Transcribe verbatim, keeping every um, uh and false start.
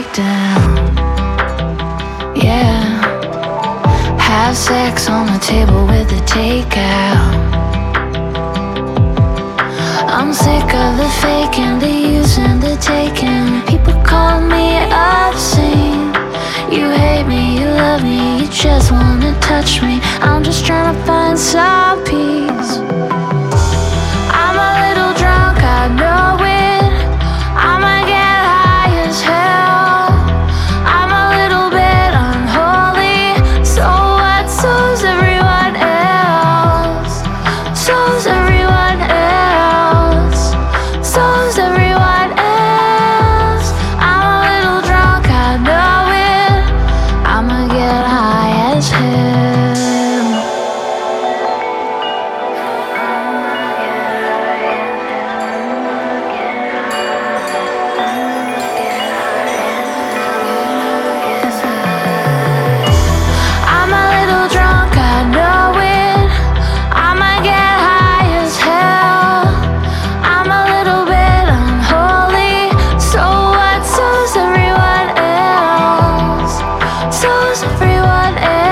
breakdown. Yeah, have sex on the table with the takeout. I'm sick of the faking, the using, the taking. People call me obscene. You hate me, you love me, you just wanna touch me. I'm just trying to find some peace. I'm a little drunk, I know it. I'ma get high as hell. I'm a little bit unholy. So what? So's everyone else. So's everyone else. So's everyone else. I'm a little drunk, I know it. I'ma get high as hell. I'm a little drunk, I know it. I'ma get high as hell. I'm a little bit unholy. So what? So's everyone else. So's everyone else.